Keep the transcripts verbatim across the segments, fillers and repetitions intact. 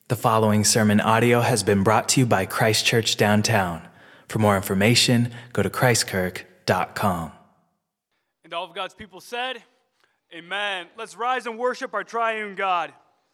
The following sermon audio has been brought to you by Christ Church Downtown. For more information, go to christ kirk dot com. And all of God's people said, amen. Let's rise and worship our triune God.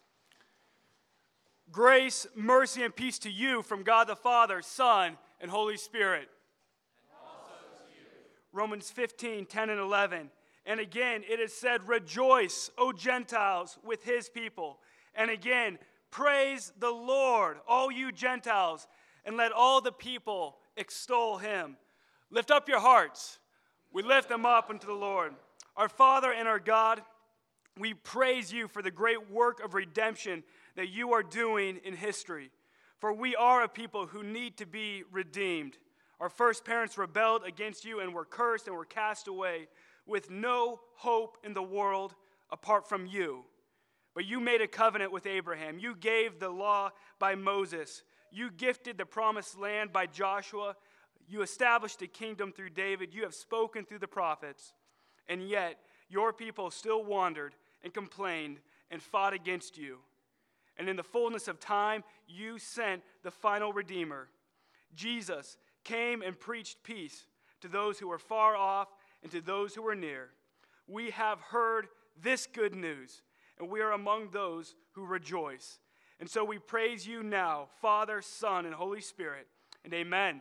Grace, mercy, and peace to you from God the Father, Son, and Holy Spirit. And also to you. Romans fifteen, ten and eleven. And again, it is said, rejoice, O Gentiles, with his people. And again, praise the Lord, all you Gentiles, and let all the people extol him. Lift up your hearts. We lift them up unto the Lord. Our Father and our God, we praise you for the great work of redemption that you are doing in history. For we are a people who need to be redeemed. Our first parents rebelled against you and were cursed and were cast away with no hope in the world apart from you. But you made a covenant with Abraham. You gave the law by Moses. You gifted the promised land by Joshua. You established a kingdom through David. You have spoken through the prophets. And yet, your people still wandered and complained and fought against you. And in the fullness of time, you sent the final Redeemer. Jesus came and preached peace to those who were far off and to those who were near. We have heard this good news, and we are among those who rejoice. And so we praise you now, Father, Son, and Holy Spirit. And amen.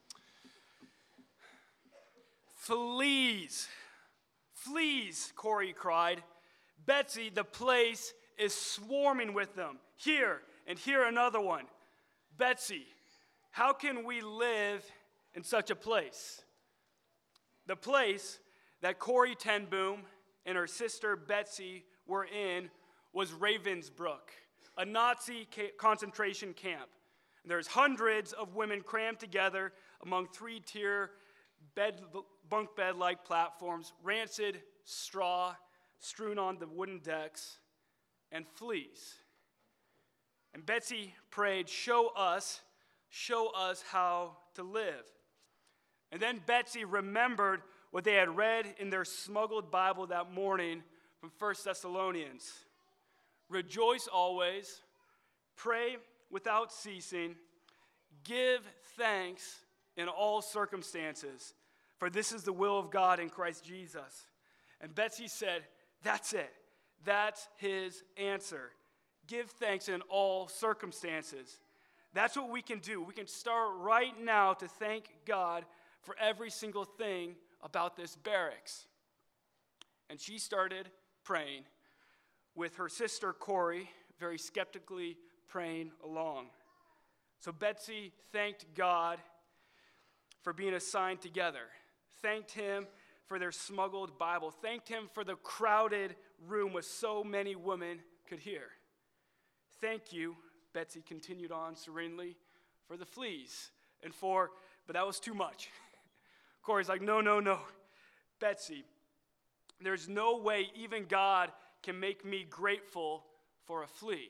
Fleas. Fleas, Corey cried. Betsy, the place is swarming with them. Here, and here another one. Betsy, how can we live in such a place? The place that Corey ten Boom and her sister Betsy were in was Ravensbrück, a Nazi ca- concentration camp. And there's hundreds of women crammed together among three-tier bed, bunk bed-like platforms, rancid straw strewn on the wooden decks, and fleas. And Betsy prayed, show us, show us how to live. And then Betsy remembered what they had read in their smuggled Bible that morning from First Thessalonians. Rejoice always, pray without ceasing, give thanks in all circumstances, for this is the will of God in Christ Jesus. And Betsy said, that's it. That's his answer. Give thanks in all circumstances. That's what we can do. We can start right now to thank God for every single thing about this barracks. And she started praying with her sister Corey, very skeptically praying along. So Betsy thanked God for being assigned together, thanked him for their smuggled Bible, thanked him for the crowded room with so many women could hear. Thank you, Betsy continued on serenely, for the fleas and for, but that was too much. Corey's like, no, no, no. Betsy, there's no way even God can make me grateful for a flea.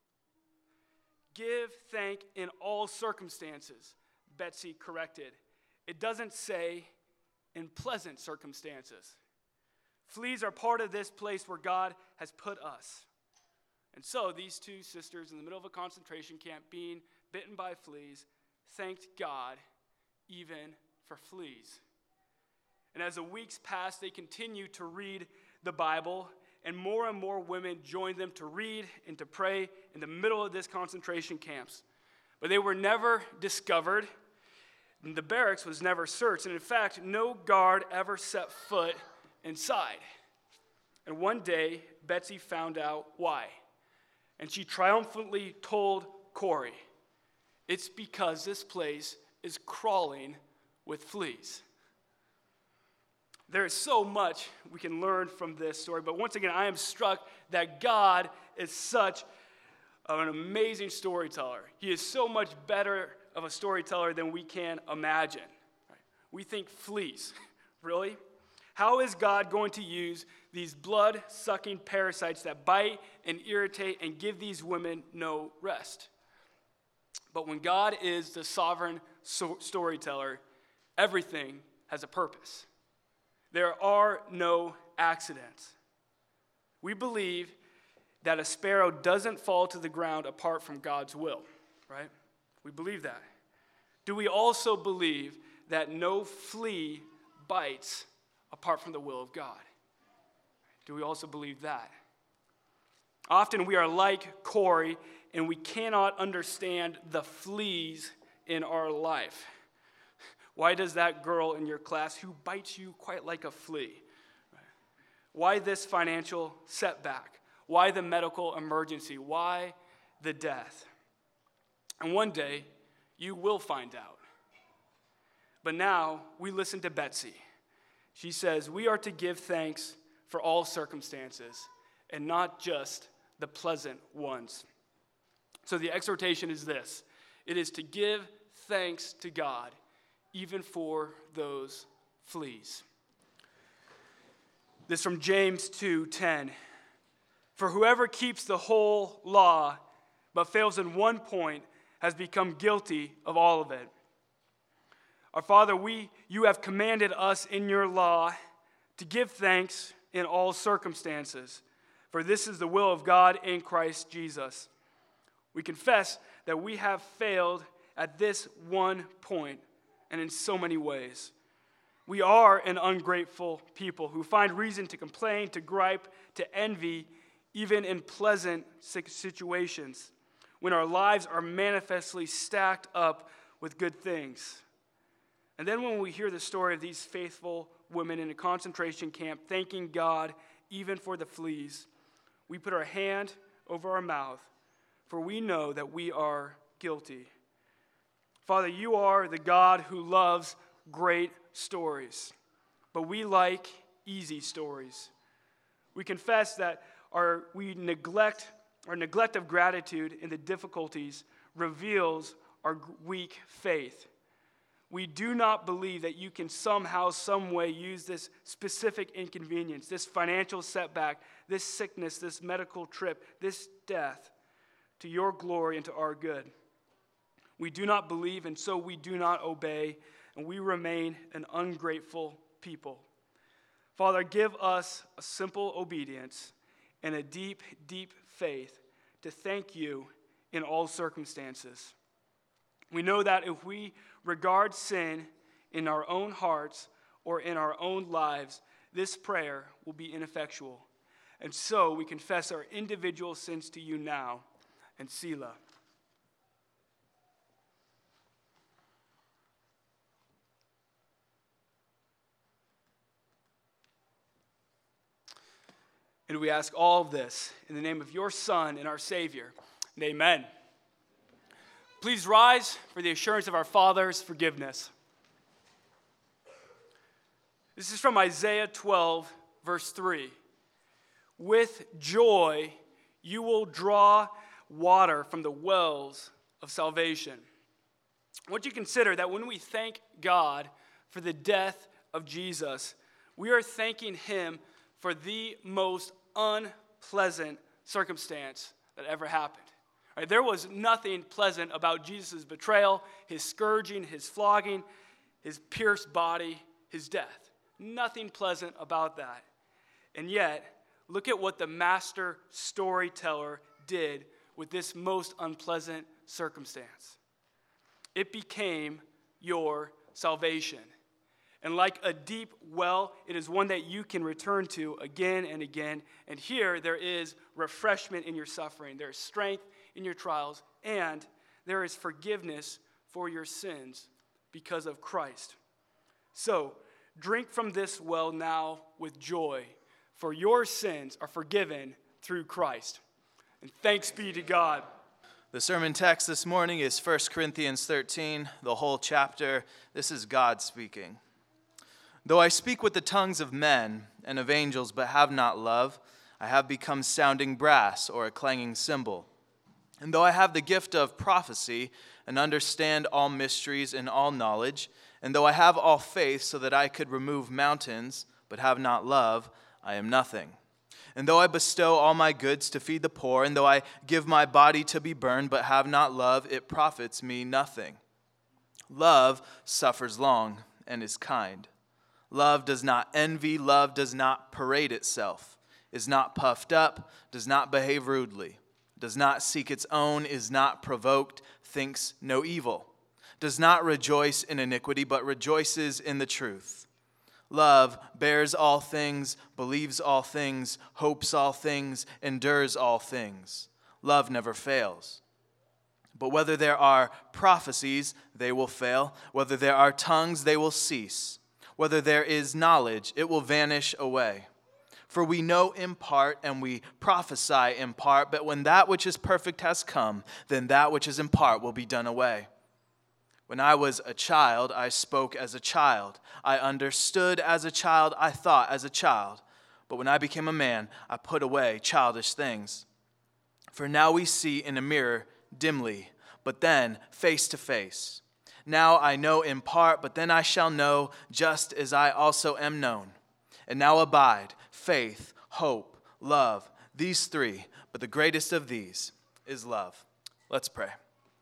Give thank in all circumstances, Betsy corrected. It doesn't say in pleasant circumstances. Fleas are part of this place where God has put us. And so these two sisters in the middle of a concentration camp being bitten by fleas thanked God even for fleas. And as the weeks passed, they continued to read the Bible, and more and more women joined them to read and to pray in the middle of this concentration camps. But they were never discovered, and the barracks was never searched. And in fact, no guard ever set foot inside. And one day, Betsy found out why. And she triumphantly told Corey, it's because this place is crawling with fleas. There is so much we can learn from this story, but once again, I am struck that God is such an amazing storyteller. He is so much better of a storyteller than we can imagine. We think fleas, really? How is God going to use these blood-sucking parasites that bite and irritate and give these women no rest? But when God is the sovereign so- storyteller, everything has a purpose. There are no accidents. We believe that a sparrow doesn't fall to the ground apart from God's will, right? We believe that. Do we also believe that no flea bites apart from the will of God? Do we also believe that? Often we are like Corey, and we cannot understand the fleas in our life. Why does that girl in your class who bites you quite like a flea? Why this financial setback? Why the medical emergency? Why the death? And one day, you will find out. But now, we listen to Betsy. She says, we are to give thanks for all circumstances, and not just the pleasant ones. So the exhortation is this. It is to give thanks to God, even for those fleas. This from James two ten. For whoever keeps the whole law but fails in one point has become guilty of all of it. Our Father, we you have commanded us in your law to give thanks in all circumstances, for this is the will of God in Christ Jesus. We confess that we have failed at this one point and in so many ways. We are an ungrateful people who find reason to complain, to gripe, to envy, even in pleasant situations, when our lives are manifestly stacked up with good things. And then when we hear the story of these faithful women in a concentration camp thanking God even for the fleas, we put our hand over our mouth, for we know that we are guilty. Father, you are the God who loves great stories, but we like easy stories. We confess that our we neglect our neglect of gratitude in the difficulties reveals our weak faith. We do not believe that you can somehow, some way use this specific inconvenience, this financial setback, this sickness, this medical trip, this death, to your glory and to our good. We do not believe, and so we do not obey, and we remain an ungrateful people. Father, give us a simple obedience and a deep, deep faith to thank you in all circumstances. We know that if we regard sin in our own hearts or in our own lives, this prayer will be ineffectual. And so we confess our individual sins to you now, and Selah. And we ask all of this in the name of your Son and our Savior. And amen. Please rise for the assurance of our Father's forgiveness. This is from Isaiah twelve, verse three. With joy you will draw water from the wells of salvation. I want you to consider that when we thank God for the death of Jesus, we are thanking him for the most unpleasant circumstance that ever happened. Right, there was nothing pleasant about Jesus' betrayal, his scourging, his flogging, his pierced body, his death. Nothing pleasant about that. And yet, look at what the master storyteller did with this most unpleasant circumstance. It became your salvation. And like a deep well, it is one that you can return to again and again. And here there is refreshment in your suffering. There is strength in your trials. And there is forgiveness for your sins because of Christ. So drink from this well now with joy, for your sins are forgiven through Christ. And thanks be to God. The sermon text this morning is First Corinthians thirteen, the whole chapter. This is God speaking. Though I speak with the tongues of men and of angels, but have not love, I have become sounding brass or a clanging cymbal. And though I have the gift of prophecy and understand all mysteries and all knowledge, and though I have all faith so that I could remove mountains, but have not love, I am nothing. And though I bestow all my goods to feed the poor, and though I give my body to be burned, but have not love, it profits me nothing. Love suffers long and is kind. Love does not envy. Love does not parade itself. is not puffed up, does not behave rudely, does not seek its own, is not provoked, thinks no evil, does not rejoice in iniquity, but rejoices in the truth. Love bears all things, believes all things, hopes all things, endures all things. Love never fails. But whether there are prophecies, they will fail. Whether there are tongues, they will cease. Whether there is knowledge, it will vanish away. For we know in part and we prophesy in part, but when that which is perfect has come, then that which is in part will be done away. When I was a child, I spoke as a child. I understood as a child. I thought as a child. But when I became a man, I put away childish things. For now we see in a mirror dimly, but then face to face. Now I know in part, but then I shall know just as I also am known. And now abide faith, hope, love, these three, but the greatest of these is love. Let's pray.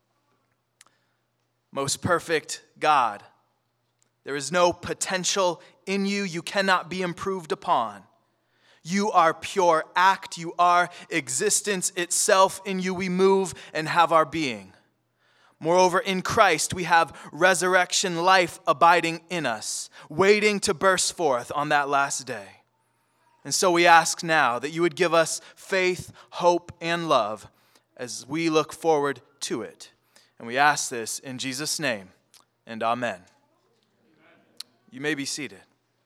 Most perfect God, there is no potential in you you cannot be improved upon. You are pure act. You are existence itself. In you we move and have our being. Moreover, in Christ we have resurrection life abiding in us, waiting to burst forth on that last day. And so we ask now that you would give us faith, hope, and love as we look forward to it. And we ask this in Jesus' name, and amen. Amen. You may be seated.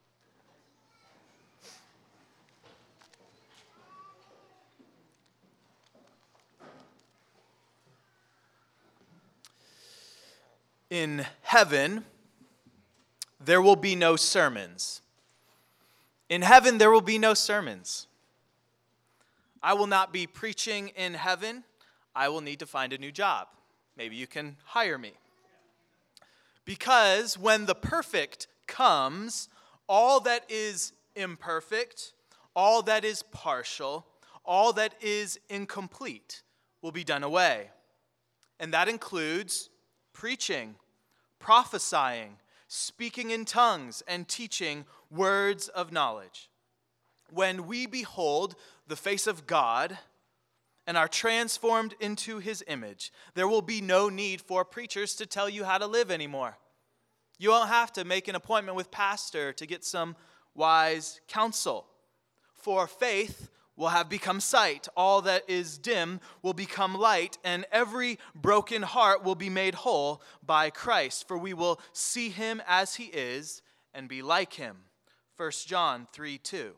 In heaven, there will be no sermons. In heaven, there will be no sermons. I will not be preaching in heaven. I will need to find a new job. Maybe you can hire me. Because when the perfect comes, all that is imperfect, all that is partial, all that is incomplete will be done away. And that includes preaching, prophesying, speaking in tongues, and teaching words of knowledge. When we behold the face of God and are transformed into his image, there will be no need for preachers to tell you how to live anymore. You won't have to make an appointment with pastor to get some wise counsel. For faith will have become sight. All that is dim will become light, and every broken heart will be made whole by Christ. For we will see him as he is and be like him. First John three two.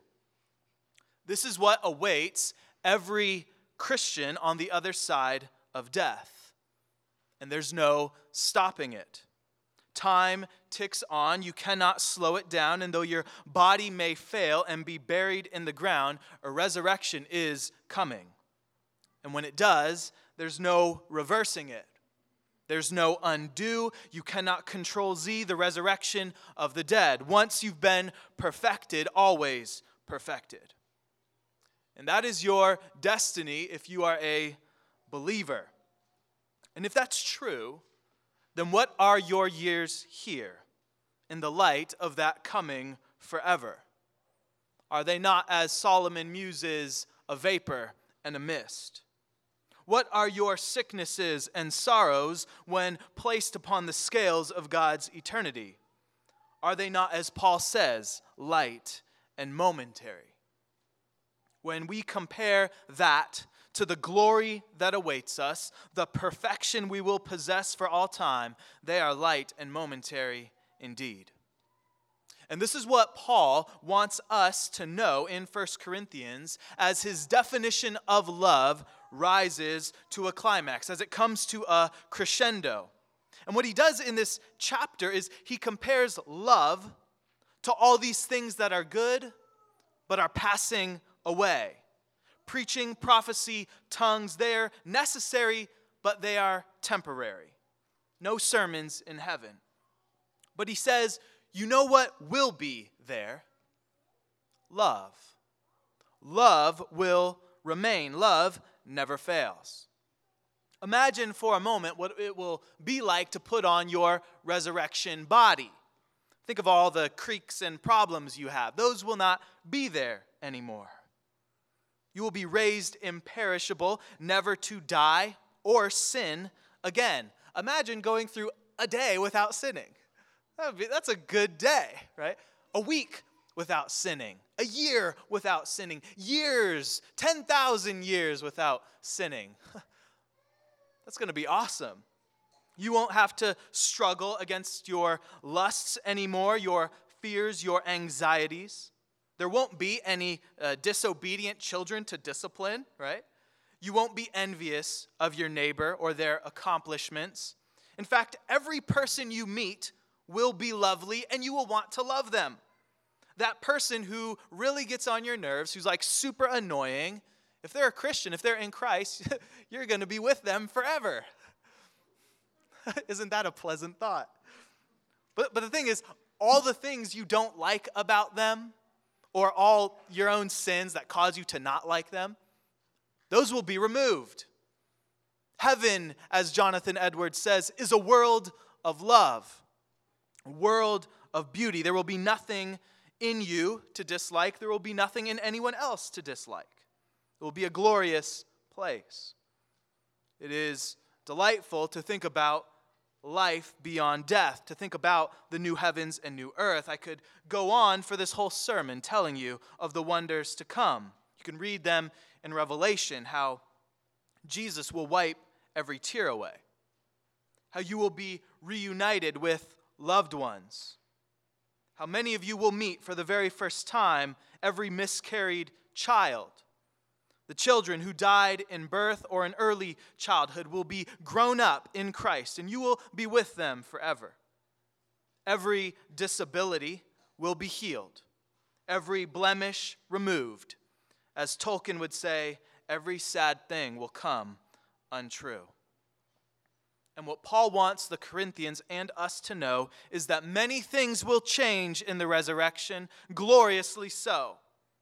This is what awaits every Christian on the other side of death. And there's no stopping it. Time ticks on. You cannot slow it down. And though your body may fail and be buried in the ground, a resurrection is coming. And when it does, there's no reversing it. There's no undo. You cannot control Z, the resurrection of the dead. Once you've been perfected, always perfected. And that is your destiny if you are a believer. And if that's true, then what are your years here in the light of that coming forever? Are they not, as Solomon muses, a vapor and a mist? What are your sicknesses and sorrows when placed upon the scales of God's eternity? Are they not, as Paul says, light and momentary? When we compare that to the glory that awaits us, the perfection we will possess for all time, they are light and momentary indeed. And this is what Paul wants us to know in First Corinthians as his definition of love rises to a climax, as it comes to a crescendo. And what he does in this chapter is he compares love to all these things that are good but are passing away. Preaching, prophecy, tongues, they're necessary, but they are temporary. No sermons in heaven. But he says, you know what will be there? Love. Love will remain. Love never fails. Imagine for a moment what it will be like to put on your resurrection body. Think of all the creaks and problems you have. Those will not be there anymore. You will be raised imperishable, never to die or sin again. Imagine going through a day without sinning. That would be, that's a good day, right? A week without sinning. A year without sinning. Years, ten thousand years without sinning. That's going to be awesome. You won't have to struggle against your lusts anymore, your fears, your anxieties. There won't be any uh, disobedient children to discipline, right? You won't be envious of your neighbor or their accomplishments. In fact, every person you meet will be lovely and you will want to love them. That person who really gets on your nerves, who's like super annoying, if they're a Christian, if they're in Christ, you're going to be with them forever. Isn't that a pleasant thought? But, but the thing is, all the things you don't like about them, or all your own sins that cause you to not like them, those will be removed. Heaven, as Jonathan Edwards says, is a world of love, a world of beauty. There will be nothing in you to dislike. There will be nothing in anyone else to dislike. It will be a glorious place. It is delightful to think about life beyond death, to think about the new heavens and new earth. I could go on for this whole sermon telling you of the wonders to come. You can read them in Revelation, how Jesus will wipe every tear away, how you will be reunited with loved ones, how many of you will meet for the very first time every miscarried child. The children who died in birth or in early childhood will be grown up in Christ, and you will be with them forever. Every disability will be healed, every blemish removed. As Tolkien would say, every sad thing will come untrue. And what Paul wants the Corinthians and us to know is that many things will change in the resurrection, gloriously so.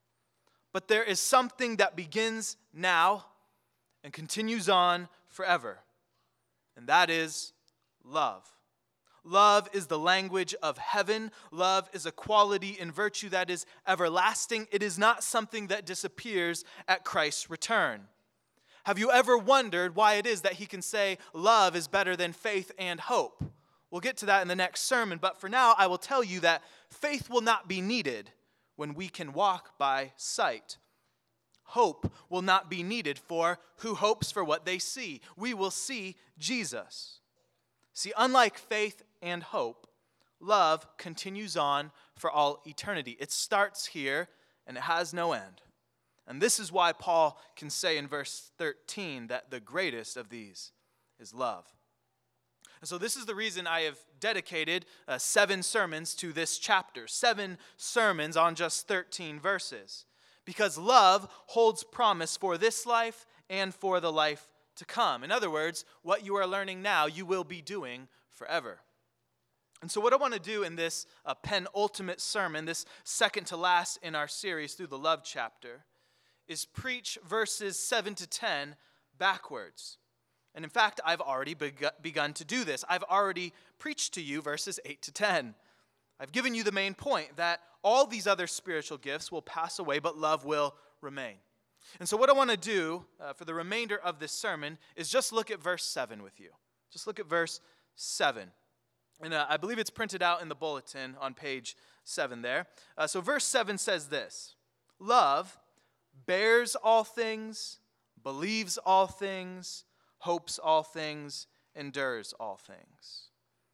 But there is something that begins now and continues on forever, and that is love. Love is the language of heaven. Love is a quality and virtue that is everlasting. It is not something that disappears at Christ's return. Have you ever wondered why it is that he can say love is better than faith and hope? We'll get to that in the next sermon, but for now I will tell you that faith will not be needed when we can walk by sight. Hope will not be needed for who hopes for what they see. We will see Jesus. See, unlike faith and hope, love continues on for all eternity. It starts here and it has no end. And this is why Paul can say in verse thirteen that the greatest of these is love. And so this is the reason I have dedicated uh, seven sermons to this chapter, seven sermons on just thirteen verses, because love holds promise for this life and for the life to come. In other words, what you are learning now, you will be doing forever. And so what I want to do in this uh, penultimate sermon, this second to last in our series through the love chapter, is preach verses seven to ten backwards. And in fact, I've already begun to do this. I've already preached to you verses eight to ten. I've given you the main point that all these other spiritual gifts will pass away, but love will remain. And so what I want to do uh, for the remainder of this sermon is just look at verse seven with you. Just look at verse seven. And uh, I believe it's printed out in the bulletin on page seven there. Uh, so verse seven says this: love bears all things, believes all things, hopes all things, endures all things.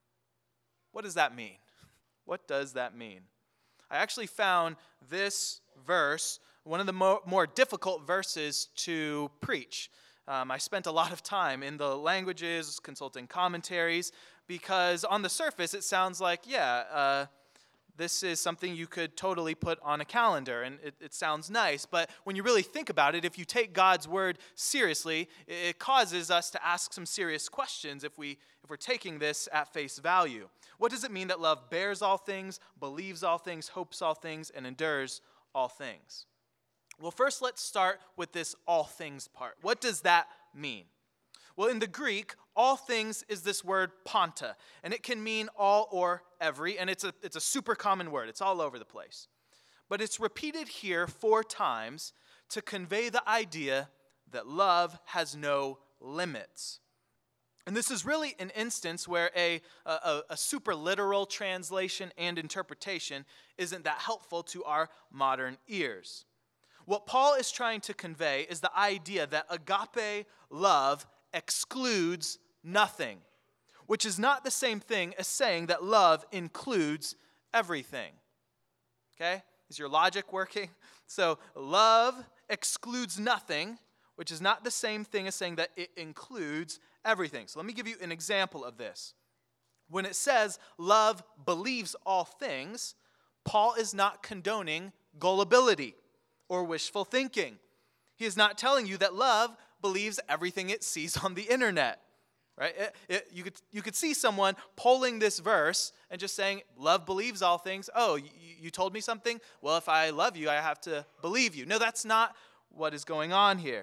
What does that mean? What does that mean? I actually found this verse one of the mo- more difficult verses to preach. Um, I spent a lot of time in the languages, consulting commentaries, because on the surface it sounds like, yeah, uh, this is something you could totally put on a calendar, and it, it sounds nice. But when you really think about it, if you take God's word seriously, it causes us to ask some serious questions if, we, if we're taking this at face value. What does it mean that love bears all things, believes all things, hopes all things, and endures all things? Well, first let's start with this all things part. What does that mean? Well, in the Greek, all things is this word panta, and it can mean all or every, and it's a, it's a super common word. It's all over the place. But it's repeated here four times to convey the idea that love has no limits. And this is really an instance where a, a, a super literal translation and interpretation isn't that helpful to our modern ears. What Paul is trying to convey is the idea that agape love excludes nothing, which is not the same thing as saying that love includes everything. Okay? Is your logic working? So love excludes nothing, which is not the same thing as saying that it includes everything. So let me give you an example of this. When it says love believes all things, Paul is not condoning gullibility or wishful thinking. He is not telling you that love believes everything it sees on the internet. Right? It, it, you could you could see someone polling this verse and just saying, love believes all things. Oh, you, you told me something? Well, if I love you, I have to believe you. No, that's not what is going on here.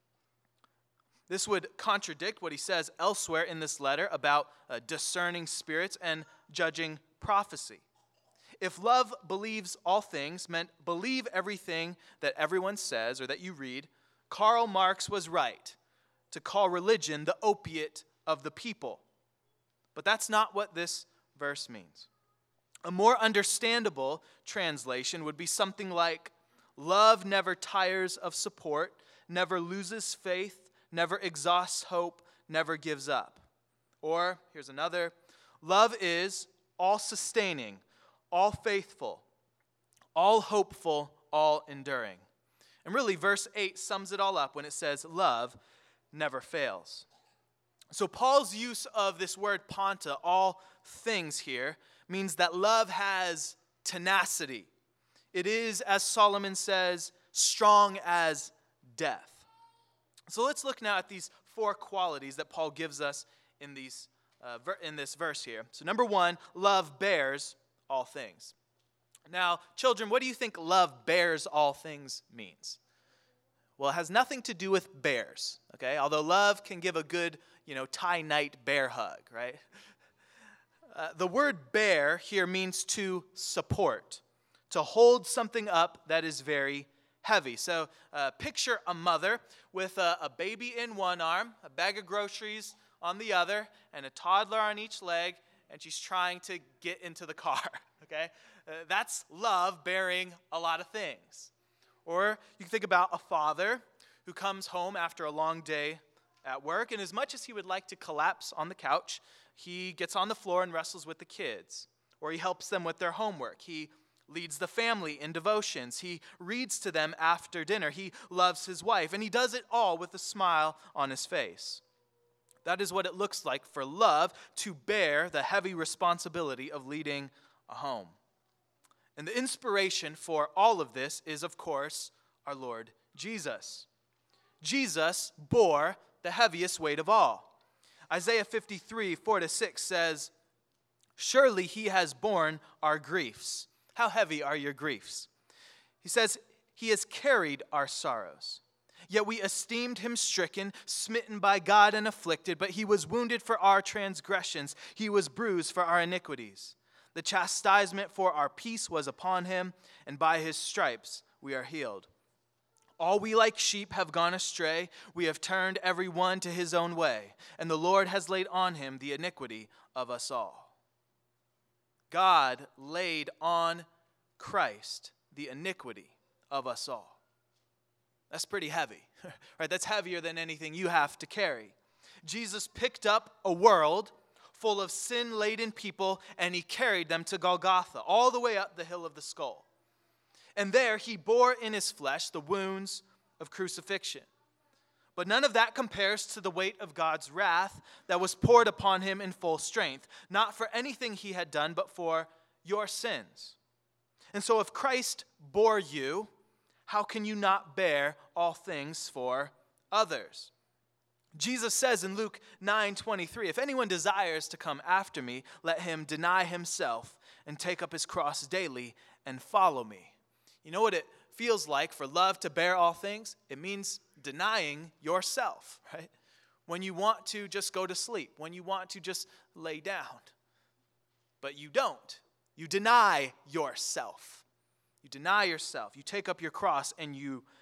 This would contradict what he says elsewhere in this letter about uh, discerning spirits and judging prophecy. If love believes all things meant believe everything that everyone says or that you read, Karl Marx was right to call religion the opiate of the people. But that's not what this verse means. A more understandable translation would be something like, love never tires of support, never loses faith, never exhausts hope, never gives up. Or, here's another, love is all-sustaining, all-faithful, all-hopeful, all-enduring. And really, verse eight sums it all up when it says, love never fails. So Paul's use of this word panta, all things here, means that love has tenacity. It is, as Solomon says, strong as death. So let's look now at these four qualities that Paul gives us in these uh, ver- in this verse here. So number one, love bears all things. Now, children, what do you think love bears all things means? Well, it has nothing to do with bears, okay? Although love can give a good, you know, tie night bear hug, right? Uh, the word bear here means to support, to hold something up that is very heavy. So uh, picture a mother with a, a baby in one arm, a bag of groceries on the other, and a toddler on each leg, and she's trying to get into the car, okay? Uh, that's love bearing a lot of things. Or you can think about a father who comes home after a long day at work, and as much as he would like to collapse on the couch, he gets on the floor and wrestles with the kids. Or he helps them with their homework. He leads the family in devotions. He reads to them after dinner. He loves his wife, and he does it all with a smile on his face. That is what it looks like for love to bear the heavy responsibility of leading a home. And the inspiration for all of this is, of course, our Lord Jesus. Jesus bore the heaviest weight of all. Isaiah fifty-three, four to six says, surely he has borne our griefs. How heavy are your griefs? He says, he has carried our sorrows. Yet we esteemed him stricken, smitten by God and afflicted, but he was wounded for our transgressions. He was bruised for our iniquities. The chastisement for our peace was upon him, and by his stripes we are healed. All we like sheep have gone astray. We have turned every one to his own way, and the Lord has laid on him the iniquity of us all. God laid on Christ the iniquity of us all. That's pretty heavy, right? That's heavier than anything you have to carry. Jesus picked up a world full of sin-laden people, and he carried them to Golgotha, all the way up the hill of the skull. And there he bore in his flesh the wounds of crucifixion. But none of that compares to the weight of God's wrath that was poured upon him in full strength, not for anything he had done, but for your sins. And so if Christ bore you, how can you not bear all things for others? Jesus says in Luke nine twenty-three, if anyone desires to come after me, let him deny himself and take up his cross daily and follow me. You know what it feels like for love to bear all things? It means denying yourself, right? When you want to just go to sleep, when you want to just lay down. But you don't. You deny yourself. You deny yourself. You take up your cross and you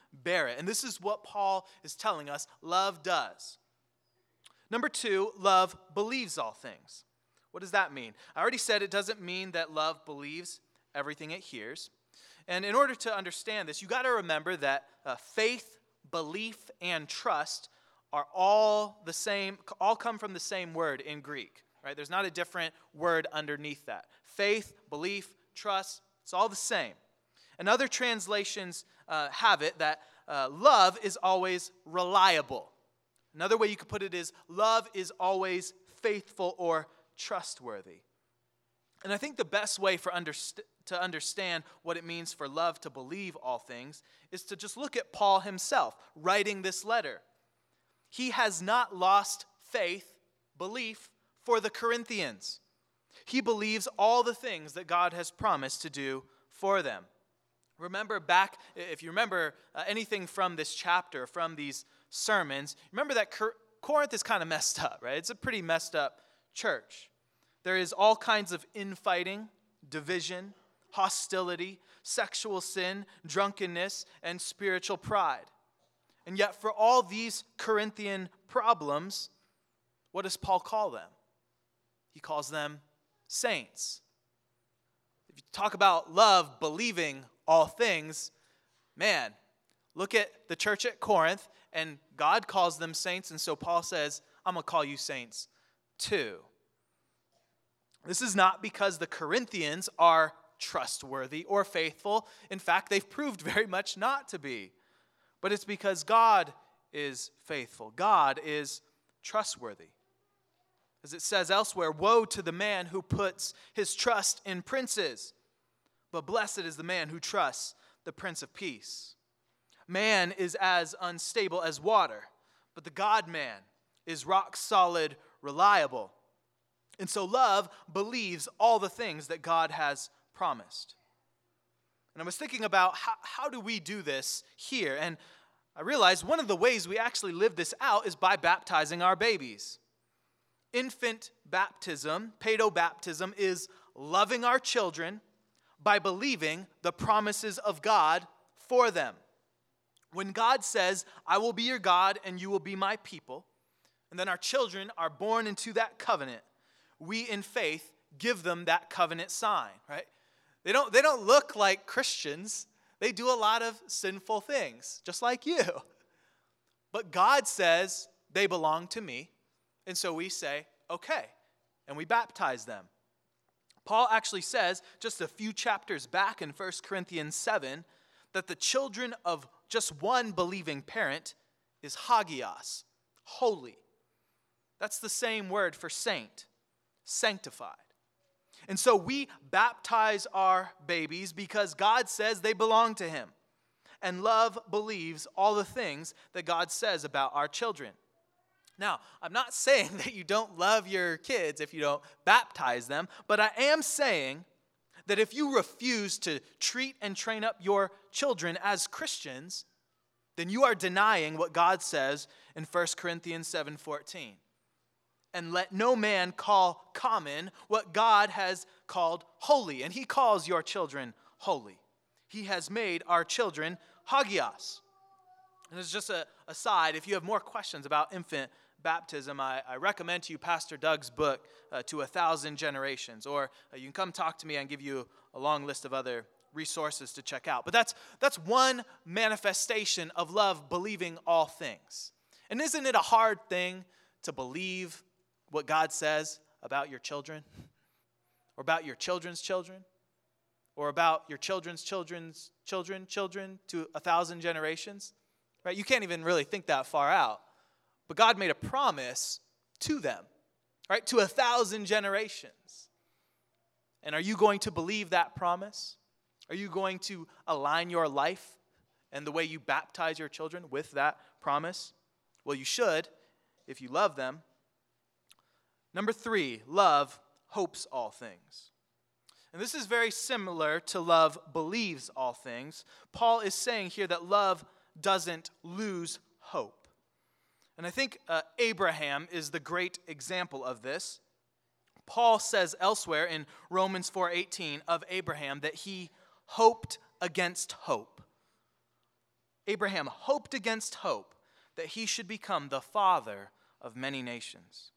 bear it. And this is what Paul is telling us love does. Number two, love believes all things. What does that mean? I already said it doesn't mean that love believes everything it hears. And in order to understand this, you got to remember that uh, faith, belief, and trust are all the same, all come from the same word in Greek, right? There's not a different word underneath that. Faith, belief, trust, it's all the same. And other translations uh, have it that uh, love is always reliable. Another way you could put it is love is always faithful or trustworthy. And I think the best way for underst- to understand what it means for love to believe all things is to just look at Paul himself writing this letter. He has not lost faith, belief for the Corinthians. He believes all the things that God has promised to do for them. Remember back, if you remember uh, anything from this chapter, from these sermons, remember that Cor- Corinth is kind of messed up, right? It's a pretty messed up church. There is all kinds of infighting, division, hostility, sexual sin, drunkenness, and spiritual pride. And yet for all these Corinthian problems, what does Paul call them? He calls them saints. If you talk about love believing all things, man, look at the church at Corinth, and God calls them saints, and so Paul says, I'm going to call you saints too. This is not because the Corinthians are trustworthy or faithful. In fact, they've proved very much not to be. But it's because God is faithful. God is trustworthy. As it says elsewhere, woe to the man who puts his trust in princes, but blessed is the man who trusts the Prince of Peace. Man is as unstable as water, but the God-man is rock solid, reliable. And so love believes all the things that God has promised. And I was thinking about how, how do we do this here? And I realized one of the ways we actually live this out is by baptizing our babies. Infant baptism, paedobaptism, is loving our children by believing the promises of God for them. When God says, I will be your God and you will be my people, and then our children are born into that covenant, we in faith give them that covenant sign, right? They don't, they don't look like Christians. They do a lot of sinful things, just like you. But God says they belong to me, and so we say, okay, and we baptize them. Paul actually says, just a few chapters back in First Corinthians seven, that the children of just one believing parent is hagios, holy. That's the same word for saint, sanctified. And so we baptize our babies because God says they belong to him. And love believes all the things that God says about our children. Now, I'm not saying that you don't love your kids if you don't baptize them, but I am saying that if you refuse to treat and train up your children as Christians, then you are denying what God says in First Corinthians seven fourteen. And let no man call common what God has called holy. And he calls your children holy. He has made our children hagios. And as just a aside, if you have more questions about infant baptism, I, I recommend to you Pastor Doug's book, uh, To a Thousand Generations. Or uh, you can come talk to me and give you a long list of other resources to check out. But that's that's one manifestation of love, believing all things. And isn't it a hard thing to believe what God says about your children, or about your children's children, or about your children's children's children, children to a thousand generations? Right? You can't even really think that far out. But God made a promise to them, right? To a thousand generations. And are you going to believe that promise? Are you going to align your life and the way you baptize your children with that promise? Well, you should if you love them. Number three, love hopes all things. And this is very similar to love believes all things. Paul is saying here that love doesn't lose hope. And I think uh, Abraham is the great example of this. Paul says elsewhere in Romans four eighteen of Abraham that he hoped against hope. Abraham hoped against hope that he should become the father of many nations.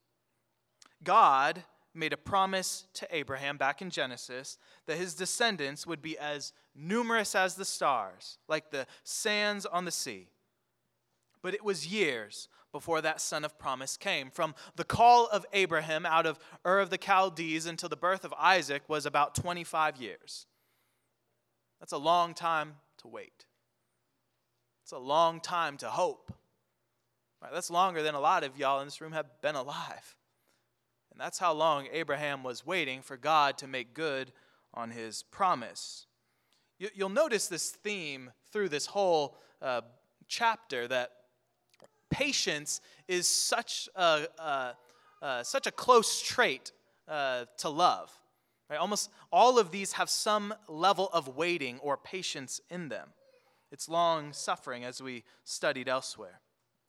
God made a promise to Abraham back in Genesis that his descendants would be as numerous as the stars, like the sands on the sea. But it was years before that son of promise came. From the call of Abraham out of Ur of the Chaldees until the birth of Isaac was about twenty-five years. That's a long time to wait. It's a long time to hope. Right, that's longer than a lot of y'all in this room have been alive. And that's how long Abraham was waiting for God to make good on his promise. You'll notice this theme through this whole uh, chapter, that patience is such a, uh, uh, such a close trait uh, to love. Right? Almost all of these have some level of waiting or patience in them. It's long suffering, as we studied elsewhere.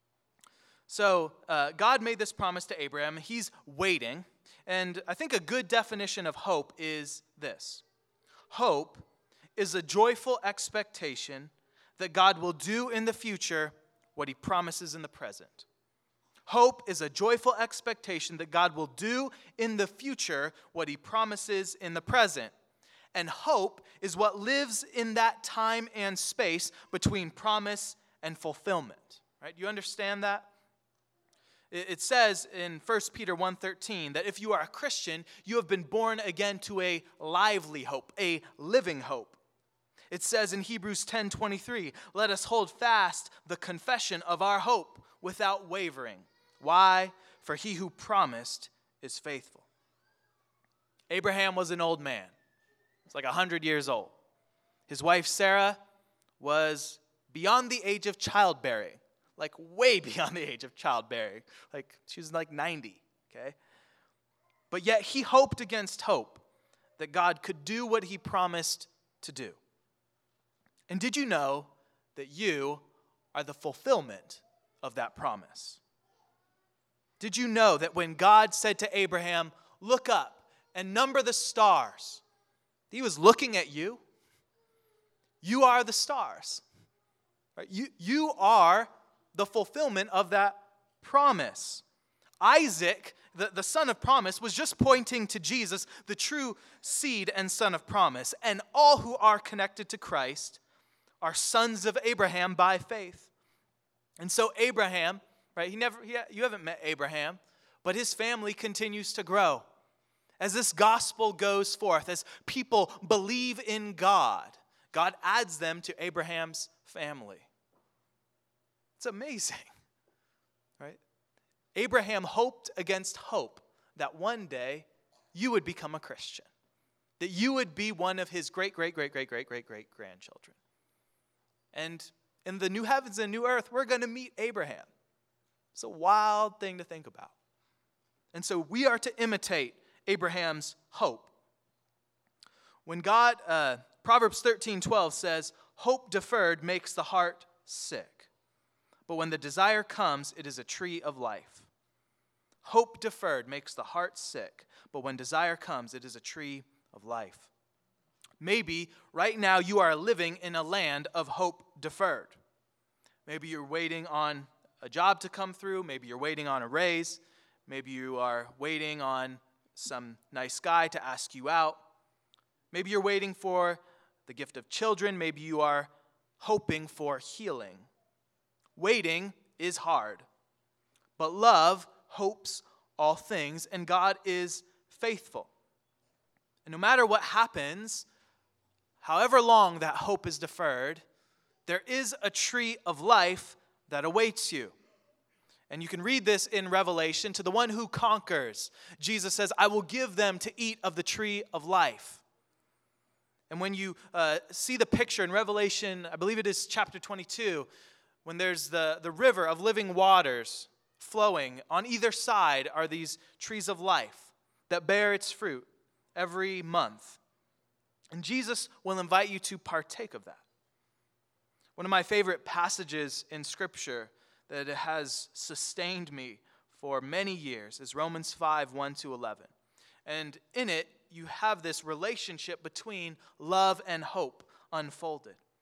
So uh, God made this promise to Abraham. He's waiting. And I think a good definition of hope is this. Hope is a joyful expectation that God will do in the future what he promises in the present. Hope is a joyful expectation that God will do in the future what he promises in the present. And hope is what lives in that time and space between promise and fulfillment. Right? You understand that? It says in First Peter one thirteen that if you are a Christian, you have been born again to a lively hope, a living hope. It says in Hebrews ten twenty-three, let us hold fast the confession of our hope without wavering. Why? For he who promised is faithful. Abraham was an old man. He's like one hundred years old. His wife Sarah was beyond the age of childbearing. Like way beyond the age of childbearing. Like she was like ninety, okay? But yet he hoped against hope that God could do what he promised to do. And did you know that you are the fulfillment of that promise? Did you know that when God said to Abraham, look up and number the stars, he was looking at you? You are the stars. Right? You, you are the fulfillment of that promise. Isaac, the, the son of promise, was just pointing to Jesus, the true seed and son of promise. And all who are connected to Christ are sons of Abraham by faith. And so Abraham, right, he never, he, you haven't met Abraham, but his family continues to grow. As this gospel goes forth, as people believe in God, God adds them to Abraham's family. It's amazing, right? Abraham hoped against hope that one day you would become a Christian, that you would be one of his great, great, great, great, great, great, great grandchildren. And in the new heavens and new earth, we're going to meet Abraham. It's a wild thing to think about. And so we are to imitate Abraham's hope. When God, uh, Proverbs thirteen twelve says, hope deferred makes the heart sick. But when the desire comes, it is a tree of life. Hope deferred makes the heart sick, but when desire comes, it is a tree of life. Maybe right now you are living in a land of hope deferred. Maybe you're waiting on a job to come through. Maybe you're waiting on a raise. Maybe you are waiting on some nice guy to ask you out. Maybe you're waiting for the gift of children. Maybe you are hoping for healing. Waiting is hard, but love hopes all things, and God is faithful. And no matter what happens, however long that hope is deferred, there is a tree of life that awaits you. And you can read this in Revelation. To the one who conquers, Jesus says, I will give them to eat of the tree of life. And when you uh, see the picture in Revelation, I believe it is chapter twenty-two, when there's the, the river of living waters flowing, on either side are these trees of life that bear its fruit every month. And Jesus will invite you to partake of that. One of my favorite passages in Scripture that has sustained me for many years is Romans five, one to eleven. And in it, you have this relationship between love and hope unfolded.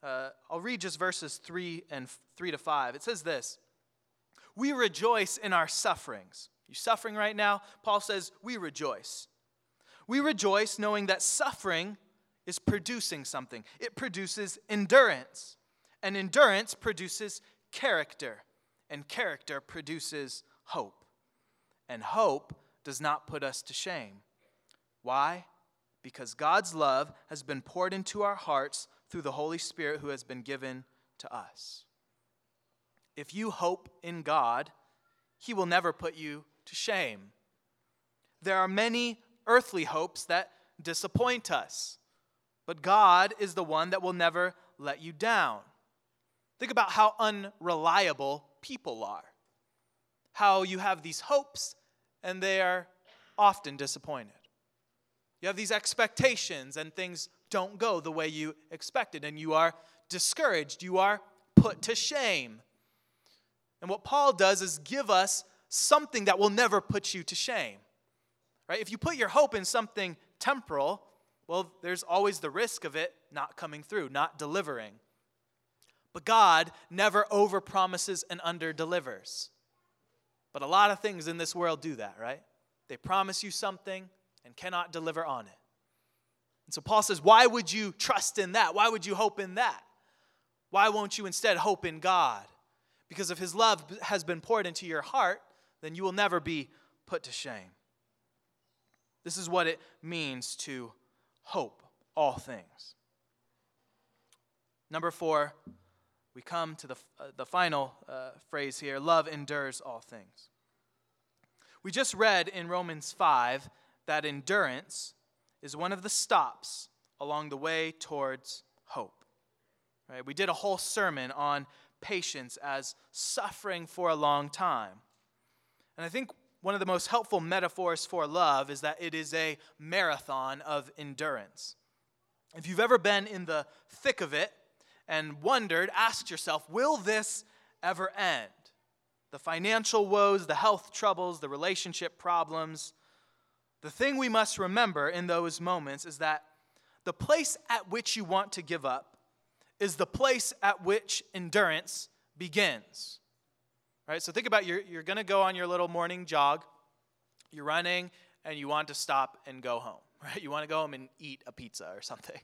Uh, I'll read just verses three and three to five. It says this: "We rejoice in our sufferings." You suffering right now? Paul says, we rejoice. We rejoice knowing that suffering is producing something. It produces endurance. And endurance produces character. And character produces hope. And hope does not put us to shame. Why? Because God's love has been poured into our hearts through the Holy Spirit who has been given to us. If you hope in God, He will never put you to shame. There are many earthly hopes that disappoint us, but God is the one that will never let you down. Think about how unreliable people are. How you have these hopes and they are often disappointed. You have these expectations and things don't go the way you expected, and you are discouraged. You are put to shame. And what Paul does is give us something that will never put you to shame. Right? If you put your hope in something temporal, well, there's always the risk of it not coming through, not delivering. But God never overpromises and underdelivers. But a lot of things in this world do that, right? They promise you something and cannot deliver on it. And so Paul says, why would you trust in that? Why would you hope in that? Why won't you instead hope in God? Because if His love has been poured into your heart, then you will never be put to shame. This is what it means to hope all things. Number four, we come to the, uh, the final uh, phrase here: love endures all things. We just read in Romans five that endurance is one of the stops along the way towards hope. Right? We did a whole sermon on patience as suffering for a long time. And I think one of the most helpful metaphors for love is that it is a marathon of endurance. If you've ever been in the thick of it and wondered, asked yourself, will this ever end? The financial woes, the health troubles, the relationship problems. The thing we must remember in those moments is that the place at which you want to give up is the place at which endurance begins. Right? So think about, you're, you're going to go on your little morning jog. You're running and you want to stop and go home. Right? You want to go home and eat a pizza or something.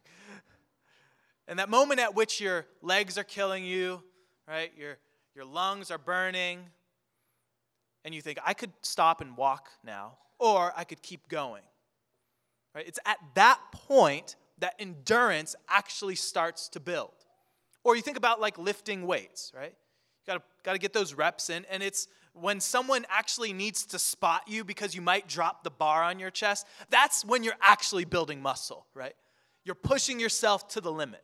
And that moment at which your legs are killing you, right? Your, your lungs are burning, and you think, I could stop and walk now, or I could keep going. Right? It's at that point that endurance actually starts to build. Or you think about like lifting weights, right? You gotta, gotta get those reps in, and it's when someone actually needs to spot you because you might drop the bar on your chest, that's when you're actually building muscle, right? You're pushing yourself to the limit.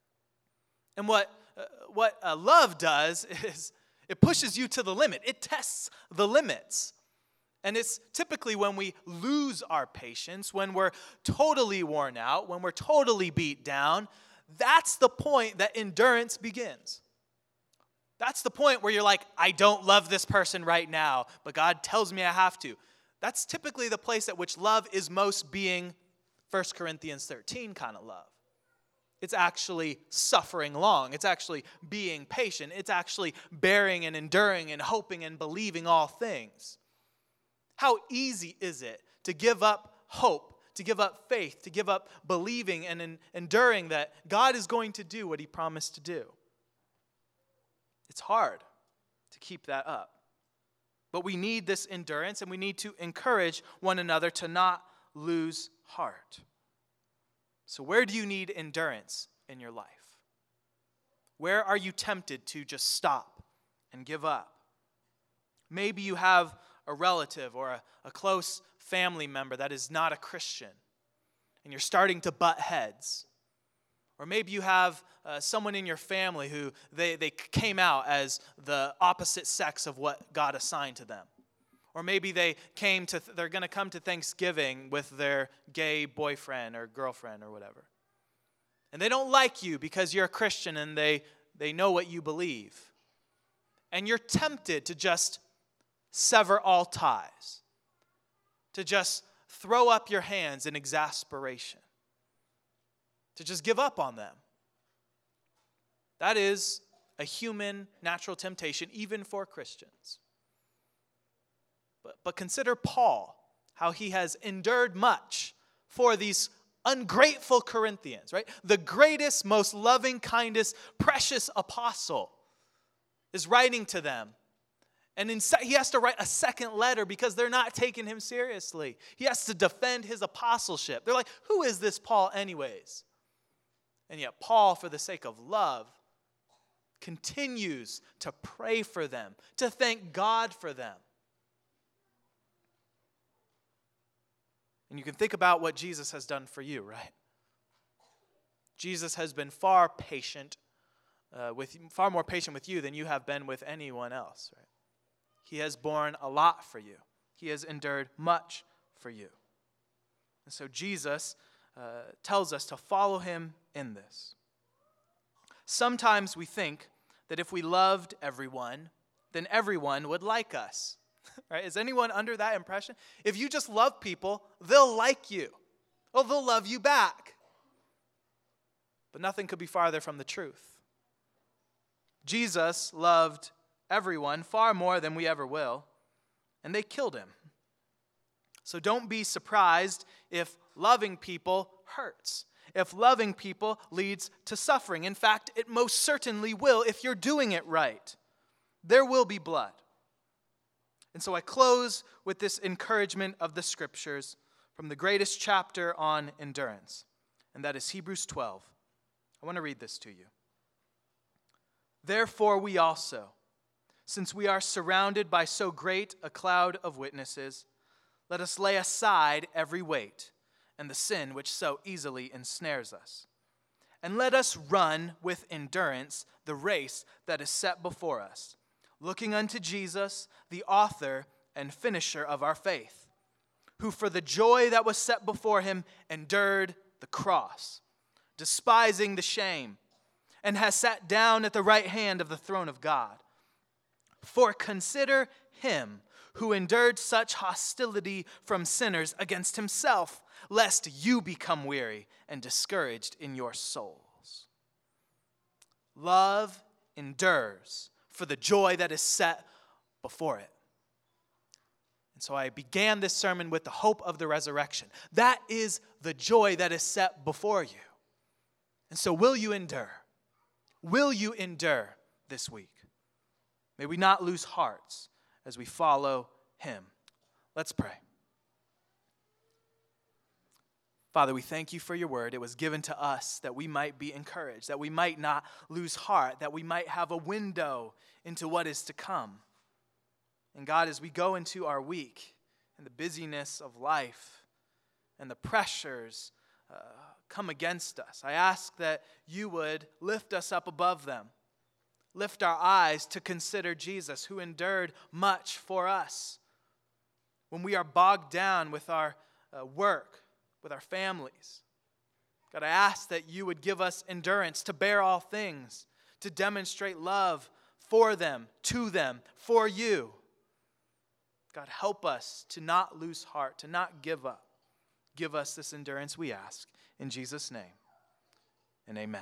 And what, uh, what uh, love does is it pushes you to the limit. It tests the limits. And it's typically when we lose our patience, when we're totally worn out, when we're totally beat down, that's the point that endurance begins. That's the point where you're like, I don't love this person right now, but God tells me I have to. That's typically the place at which love is most being First Corinthians thirteen kind of love. It's actually suffering long. It's actually being patient. It's actually bearing and enduring and hoping and believing all things. How easy is it to give up hope, to give up faith, to give up believing and en- enduring that God is going to do what He promised to do? It's hard to keep that up. But we need this endurance, and we need to encourage one another to not lose heart. So where do you need endurance in your life? Where are you tempted to just stop and give up? Maybe you have a relative or a, a close family member that is not a Christian, and you're starting to butt heads. Or maybe you have uh, someone in your family who they, they came out as the opposite sex of what God assigned to them. Or maybe they came to th- they're going to come to Thanksgiving with their gay boyfriend or girlfriend or whatever. And they don't like you because you're a Christian and they, they know what you believe. And you're tempted to just sever all ties, to just throw up your hands in exasperation, to just give up on them. That is a human natural temptation, even for Christians. But, but consider Paul, how he has endured much for these ungrateful Corinthians, right? The greatest, most loving, kindest, precious apostle is writing to them. And in se- he has to write a second letter because they're not taking him seriously. He has to defend his apostleship. They're like, who is this Paul anyways? And yet Paul, for the sake of love, continues to pray for them, to thank God for them. And you can think about what Jesus has done for you, right? Jesus has been far patient, uh, with far more patient with you than you have been with anyone else, right? He has borne a lot for you. He has endured much for you. And so Jesus uh, tells us to follow him in this. Sometimes we think that if we loved everyone, then everyone would like us. Right? Is anyone under that impression? If you just love people, they'll like you. Or they'll love you back. But nothing could be farther from the truth. Jesus loved everyone far more than we ever will, and they killed him. So don't be surprised if loving people hurts, if loving people leads to suffering. In fact, it most certainly will if you're doing it right. There will be blood. And so I close with this encouragement of the Scriptures from the greatest chapter on endurance, and that is Hebrews twelve. I want to read this to you. Therefore we also, since we are surrounded by so great a cloud of witnesses, let us lay aside every weight and the sin which so easily ensnares us. And let us run with endurance the race that is set before us, looking unto Jesus, the author and finisher of our faith, who for the joy that was set before him endured the cross, despising the shame, and has sat down at the right hand of the throne of God. For consider him who endured such hostility from sinners against himself, lest you become weary and discouraged in your souls. Love endures for the joy that is set before it. And so I began this sermon with the hope of the resurrection. That is the joy that is set before you. And so will you endure? Will you endure this week? May we not lose hearts as we follow him. Let's pray. Father, we thank you for your word. It was given to us that we might be encouraged, that we might not lose heart, that we might have a window into what is to come. And God, as we go into our week and the busyness of life and the pressures uh, come against us, I ask that you would lift us up above them. Lift our eyes to consider Jesus, who endured much for us. When we are bogged down with our uh, work, with our families, God, I ask that you would give us endurance to bear all things, to demonstrate love for them, to them, for you. God, help us to not lose heart, to not give up. Give us this endurance, we ask, in Jesus' name, and amen.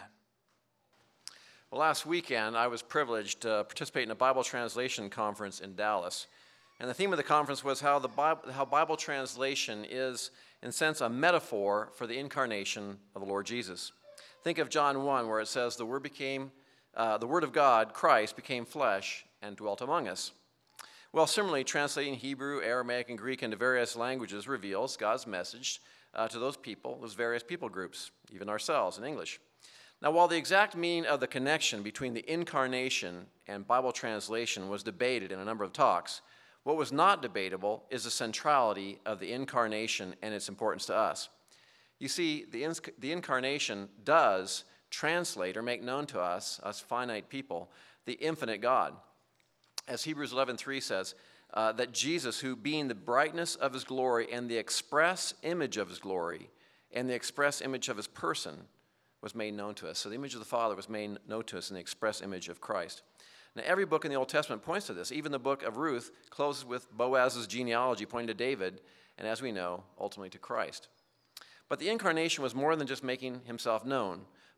Well, last weekend, I was privileged to participate in a Bible translation conference in Dallas. And the theme of the conference was how the Bible, how Bible translation is, in a sense, a metaphor for the incarnation of the Lord Jesus. Think of John one, where it says, the Word became, uh, the Word of God, Christ, became flesh and dwelt among us. Well, similarly, translating Hebrew, Aramaic, and Greek into various languages reveals God's message uh, to those people, those various people groups, even ourselves in English. Now, while the exact meaning of the connection between the incarnation and Bible translation was debated in a number of talks, what was not debatable is the centrality of the incarnation and its importance to us. You see, the, inc- the incarnation does translate or make known to us, us finite people, the infinite God. As Hebrews eleven three says, uh, that Jesus, who being the brightness of his glory and the express image of his glory and the express image of his person, was made known to us. So the image of the Father was made known to us in the express image of Christ. Now, every book in the Old Testament points to this. Even the book of Ruth closes with Boaz's genealogy pointing to David, and as we know, ultimately to Christ. But the incarnation was more than just making himself known.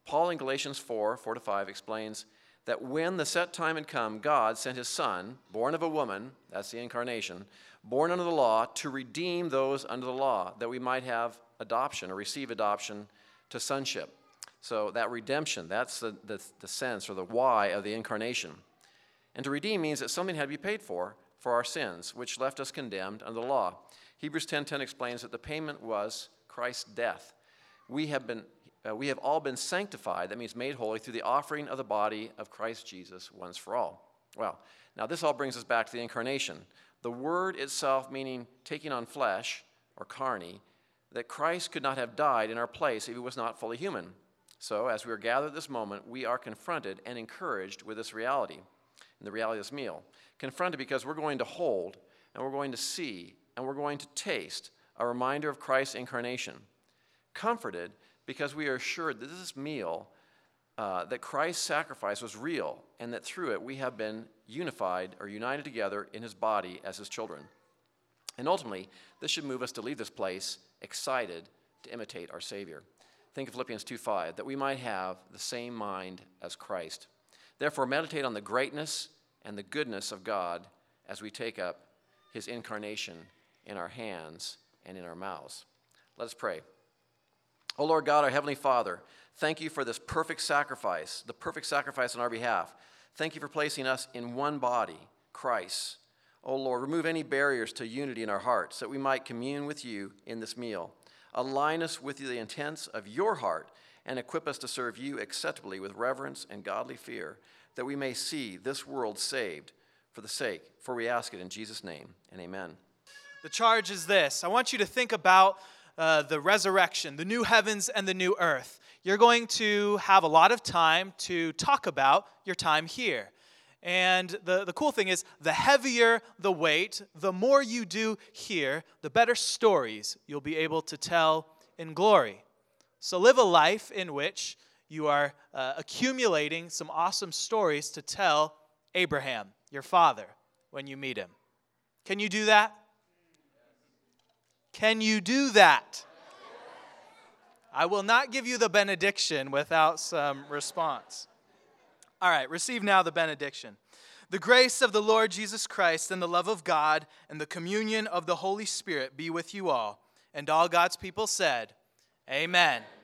Paul in Galatians four, four to five explains that when the set time had come, God sent his Son, born of a woman, that's the incarnation, born under the law, to redeem those under the law, that we might have adoption or receive adoption to sonship. So that redemption, that's the, the, the sense or the why of the incarnation. And to redeem means that something had to be paid for, for our sins, which left us condemned under the law. Hebrews ten ten explains that the payment was Christ's death. We have been, uh, we have all been sanctified, that means made holy, through the offering of the body of Christ Jesus once for all. Well, now this all brings us back to the incarnation. The word itself meaning taking on flesh, or carne, that Christ could not have died in our place if he was not fully human. So, as we are gathered at this moment, we are confronted and encouraged with this reality, and the reality of this meal. Confronted because we're going to hold, and we're going to see, and we're going to taste a reminder of Christ's incarnation. Comforted because we are assured that this meal, uh, that Christ's sacrifice was real, and that through it we have been unified or united together in his body as his children. And ultimately, this should move us to leave this place excited to imitate our Savior. Think of Philippians two five, that we might have the same mind as Christ. Therefore, meditate on the greatness and the goodness of God as we take up his incarnation in our hands and in our mouths. Let us pray. O Lord God, our Heavenly Father, thank you for this perfect sacrifice, the perfect sacrifice on our behalf. Thank you for placing us in one body, Christ. O Lord, remove any barriers to unity in our hearts, that we might commune with you in this meal. Align us with the intents of your heart and equip us to serve you acceptably with reverence and godly fear, that we may see this world saved for the sake, for we ask it in Jesus' name, and amen. The charge is this. I want you to think about uh, the resurrection, the new heavens and the new earth. You're going to have a lot of time to talk about your time here. And the, the cool thing is, the heavier the weight, the more you do here, the better stories you'll be able to tell in glory. So live a life in which you are uh, accumulating some awesome stories to tell Abraham, your father, when you meet him. Can you do that? Can you do that? I will not give you the benediction without some response. All right, receive now the benediction. The grace of the Lord Jesus Christ and the love of God and the communion of the Holy Spirit be with you all. And all God's people said, Amen.